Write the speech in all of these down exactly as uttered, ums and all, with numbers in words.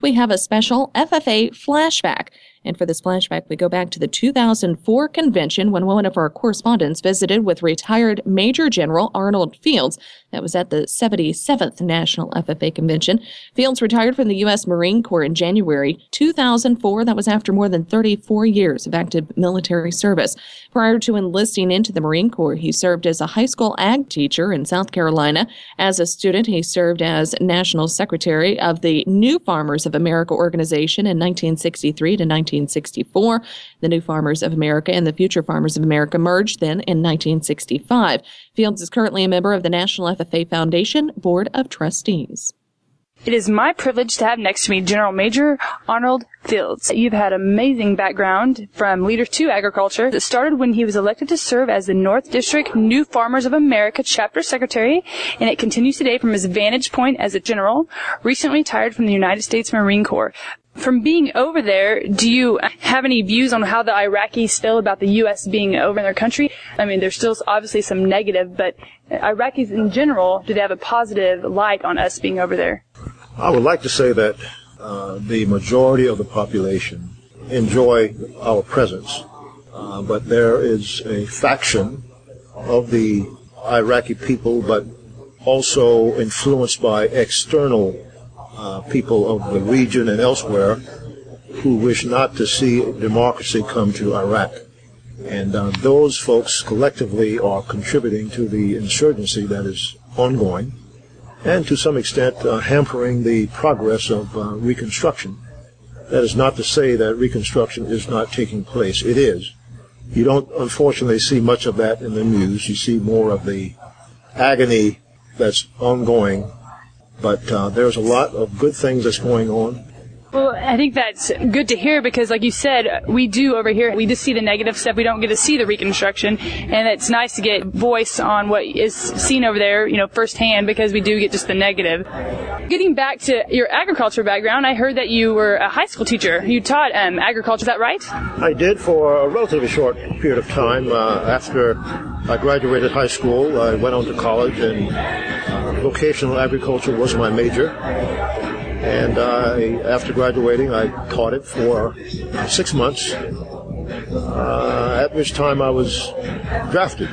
We have a special F F A flashback. And for this flashback, we go back to the two thousand four convention when one of our correspondents visited with retired Major General Arnold Fields. That was at the seventy-seventh National F F A Convention. Fields retired from the U S Marine Corps in January two thousand four. That was after more than thirty-four years of active military service. Prior to enlisting into the Marine Corps, he served as a high school ag teacher in South Carolina. As a student, he served as National Secretary of the New Farmers of America organization in nineteen sixty-three to nineteen sixty-four. The New Farmers of America and the Future Farmers of America merged then in nineteen sixty-five. Fields is currently a member of the National F F A Foundation Board of Trustees. It is my privilege to have next to me General Major Arnold Fields. You've had amazing background from leader to agriculture. It started when he was elected to serve as the North District New Farmers of America Chapter Secretary, and it continues today from his vantage point as a general, recently retired from the United States Marine Corps. From being over there, do you have any views on how the Iraqis feel about the U S being over in their country? I mean, there's still obviously some negative, but Iraqis in general, do they have a positive light on us being over there? I would like to say that uh, the majority of the population enjoy our presence, uh, but there is a faction of the Iraqi people, but also influenced by external uh, people of the region and elsewhere who wish not to see democracy come to Iraq. And uh, those folks collectively are contributing to the insurgency that is ongoing, and to some extent uh, hampering the progress of uh, reconstruction. That is not to say that reconstruction is not taking place. It is. You don't, unfortunately, see much of that in the news. You see more of the agony that's ongoing. But uh, there's a lot of good things that's going on. Well, I think that's good to hear because, like you said, we do over here, we just see the negative stuff. We don't get to see the reconstruction, and it's nice to get voice on what is seen over there, you know, firsthand, because we do get just the negative. Getting back to your agriculture background, I heard that you were a high school teacher. You taught um, agriculture, is that right? I did for a relatively short period of time. Uh, after I graduated high school, I went on to college, and uh, vocational agriculture was my major. And I, after graduating, I taught it for six months, uh, at which time I was drafted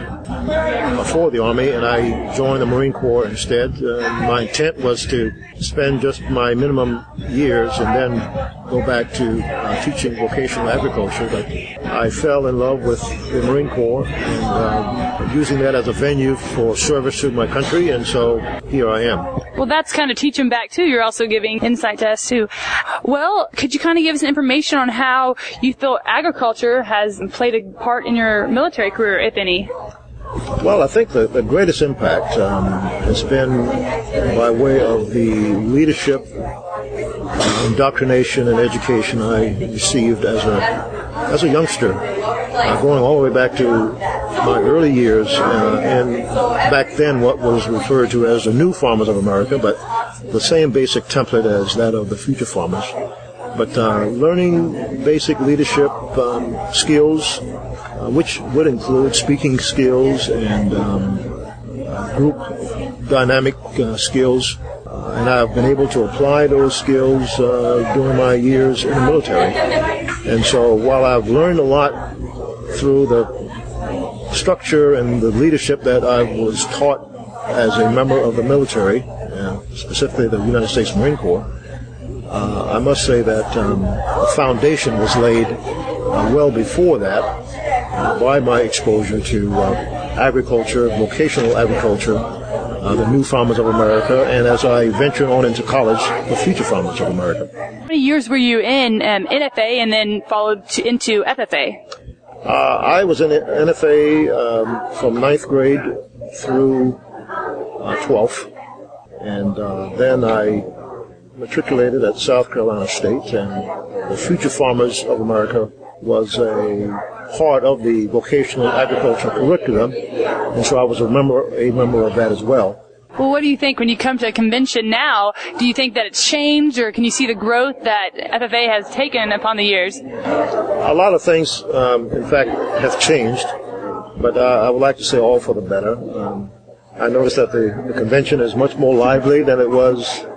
for the Army, and I joined the Marine Corps instead. Uh, my intent was to spend just my minimum years and then go back to uh, teaching vocational agriculture, but I fell in love with the Marine Corps and uh, using that as a venue for service to my country, and so here I am. Well, that's kind of teaching back, too. You're also giving insight to us, too. Well, could you kind of give us information on how you feel agriculture has played a part in your military career, if any? Well, I think the, the greatest impact um, has been by way of the leadership, uh, indoctrination, and education I received as a as a youngster, uh, going all the way back to my early years, uh, and back then what was referred to as the New Farmers of America, but the same basic template as that of the Future Farmers. But uh, learning basic leadership um, skills, uh, which would include speaking skills and um, uh, group dynamic uh, skills, uh, and I've been able to apply those skills uh, during my years in the military. And so while I've learned a lot through the structure and the leadership that I was taught as a member of the military, and specifically the United States Marine Corps, uh, I must say that um, the foundation was laid uh, well before that uh, by my exposure to uh, agriculture, vocational agriculture, uh, the New Farmers of America, and as I ventured on into college, the Future Farmers of America. How many years were you in um, N F A and then followed to, into F F A? Uh, I was in N F A um, from ninth grade through uh, twelfth, and uh, then I matriculated at South Carolina State, and the Future Farmers of America was a part of the vocational agriculture curriculum, and so I was a member, a member of that as well. Well, what do you think when you come to a convention now? Do you think that it's changed, or can you see the growth that F F A has taken upon the years? A lot of things, um, in fact, have changed, but uh, I would like to say all for the better. Um, I noticed that the, the convention is much more lively than it was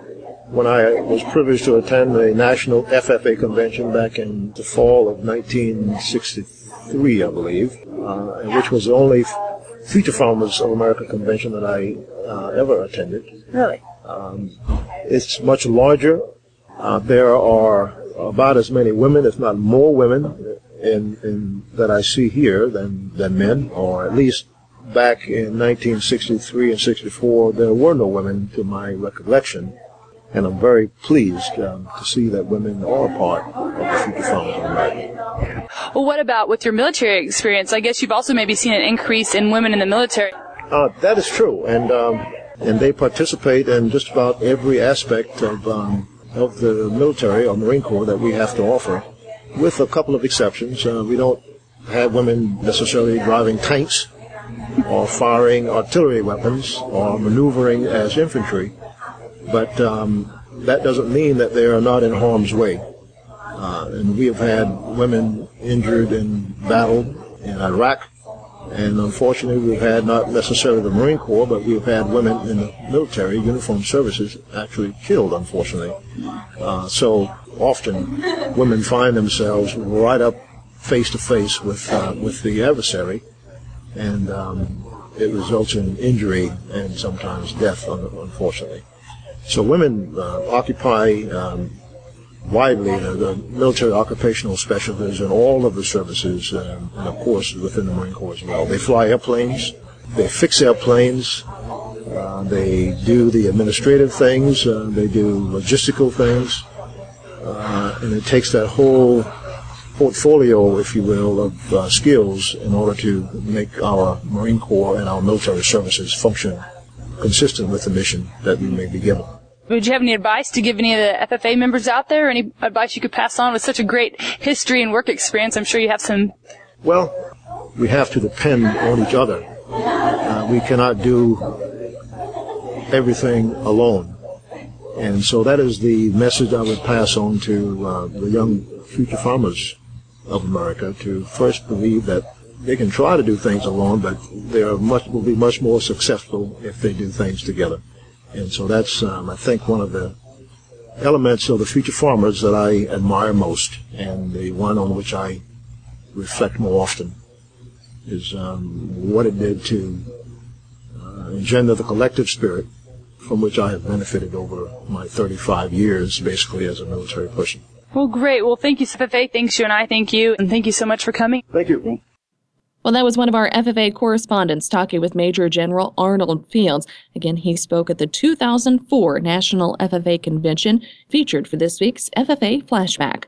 when I was privileged to attend the National F F A convention back in the fall of nineteen sixty-three, I believe, uh, which was the only Future Farmers of America convention that I uh, ever attended. Really? Um, it's much larger. Uh, there are about as many women, if not more women, in, in that I see here than, than men, or at least back in nineteen sixty-three and sixty-four, there were no women to my recollection. And I'm very pleased um, to see that women are a part of the Future Farmers of America. Well, what about with your military experience? I guess you've also maybe seen an increase in women in the military. Uh, that is true, and um, and they participate in just about every aspect of um, of the military or Marine Corps that we have to offer, with a couple of exceptions. Uh, we don't have women necessarily driving tanks or firing artillery weapons or maneuvering as infantry. But um, that doesn't mean that they are not in harm's way. Uh, and we have had women injured in battle in Iraq, and unfortunately we've had not necessarily the Marine Corps, but we've had women in the military, uniformed services, actually killed, unfortunately. Uh, so often women find themselves right up face-to-face with, uh, with the adversary, and um, it results in injury and sometimes death, unfortunately. So women uh, occupy um, widely uh, the military occupational specialties in all of the services, um, and of course within the Marine Corps as well. They fly airplanes, they fix airplanes, uh, they do the administrative things, uh, they do logistical things, uh, and it takes that whole portfolio, if you will, of uh, skills in order to make our Marine Corps and our military services function consistent with the mission that we may be given. Would you have any advice to give any of the F F A members out there? Any advice you could pass on with such a great history and work experience? I'm sure you have some. Well, we have to depend on each other. Uh, we cannot do everything alone. And so that is the message I would pass on to uh, the young future farmers of America, to first believe that they can try to do things alone, but they are much, will be much more successful if they do things together. And so that's, um, I think, one of the elements of the future farmers that I admire most, and the one on which I reflect more often, is um, what it did to uh, engender the collective spirit from which I have benefited over my thirty-five years, basically, as a military person. Well, great. Well, thank you, F F A. Thanks you, and I thank you. And thank you so much for coming. Thank you. Well, that was one of our F F A correspondents talking with Major General Arnold Fields. Again, he spoke at the two thousand four National F F A Convention, featured for this week's F F A Flashback.